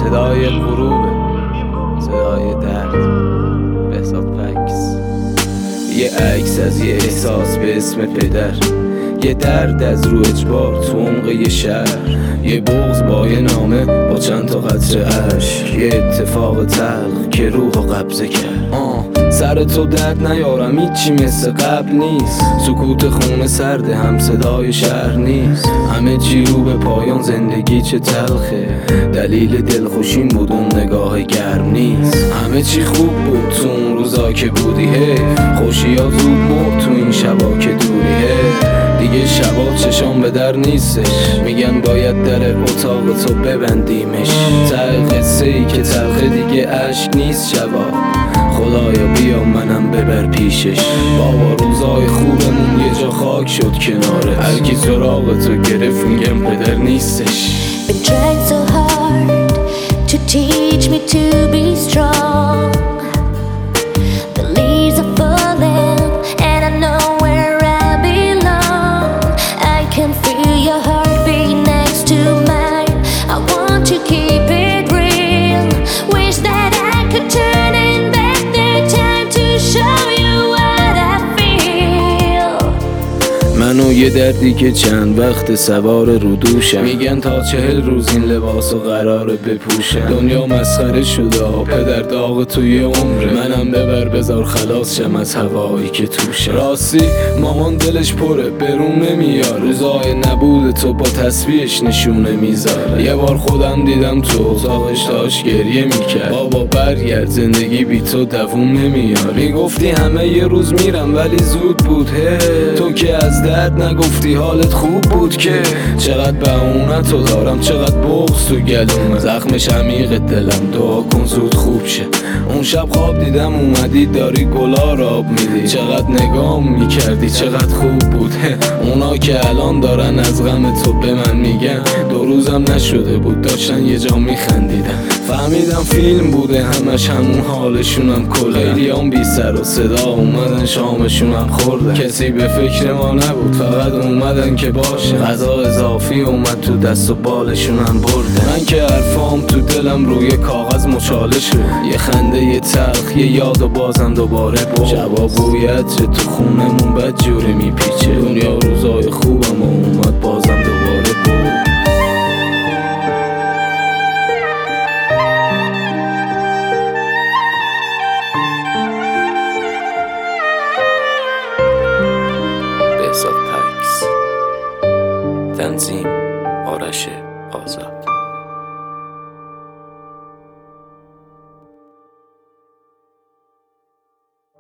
صدای غروبه، صدای درد. بهزاد پکس. یه عکس از یه احساس به اسم پدر، یه درد از رو اجبار تو عمق یه شهر، یه بغض با یه نامه با چند تا قطره اشک، یه اتفاق تلخ که روحو قبضه کرد. سر تو درد نیارم، هیچی مثل قبل نیست. سکوت خونه سرده، هم صدای شهر نیست. همه چی رو به پایان، زندگی چه تلخه. دلیل دلخوشیم بود اون نگاه گرم نیست. همه چی خوب بود تو اون روزا که بودی، خوشی ها زود مرد تو این شبا که دوری. دیگه شبا چشام به در نیستش، میگن باید در اتاق تو ببندیمش. ته قصه ای که تلخه دیگه عشق نیست شبا. خدایا بیا منم ببر پیشش. بابا روزای خوبمون یه جا خاک شد کناره. هرکی سراغ تو گرفت میگم پدر نیستش. Been trying so hard to teach me to be strong. The leaves are falling and I know where I belong. I can feel your heartbeat next to mine. I want to keep it real. Wish that I could turn it back the time to show you what I feel. منو یه دردی که چند وقت سوار رو دوشم. میگن تا 40 روز این لباسو قراره بپوشم. دنیا مسخره شده، پدر داغ توی عمره. منم ببر بذار خلاص شم از هوایی که توشه. راستی مامان دلش پره، برون نمیاره. روزای نبود تو با تصویرش نشونه میذاره. یه بار خودم دیدم تو اتاقش داشت گریه میکرد. بابا برگرد، زندگی بی تو دووم نمیاره. میگفتی همه یه روز میرم ولی زود بود. تو که از درد نگفتی حالت خوب بود که. چقدر بهونه تو دارم، چقدر بغض تو گلومه. زخمش عمیق دلم، دعا کن زود خوب شه. اون شب خواب دیدم اومدی داری گلا را آب میدی. چقدر نگام میکردی، چقدر خوب بود. اونا که الان دارن از غم تو به من میگن 2 روزم نشده بود داشتن یه جا میخندیدن. فهمیدم فیلم بوده همش، همون حالشونم کله. خیلیام بی سر و صدا اومدن شامشونم خوردن. کسی به فکر ما نبود، فقط اومدن که باشه. غذا اضافی اومد تو دست و بالشونم بردن. من که حرفام تو دلم روی کاغذ مچاله شد. یه خنده یه تلخ، یه یاد و بازم دوباره بود. شبا بوی عطر تو خونمون بد جوری میپیچه. دنیا روزای خوبم و اومد بازم دوباره بود. بهزاد پکس. تنظیم آرش آزاد.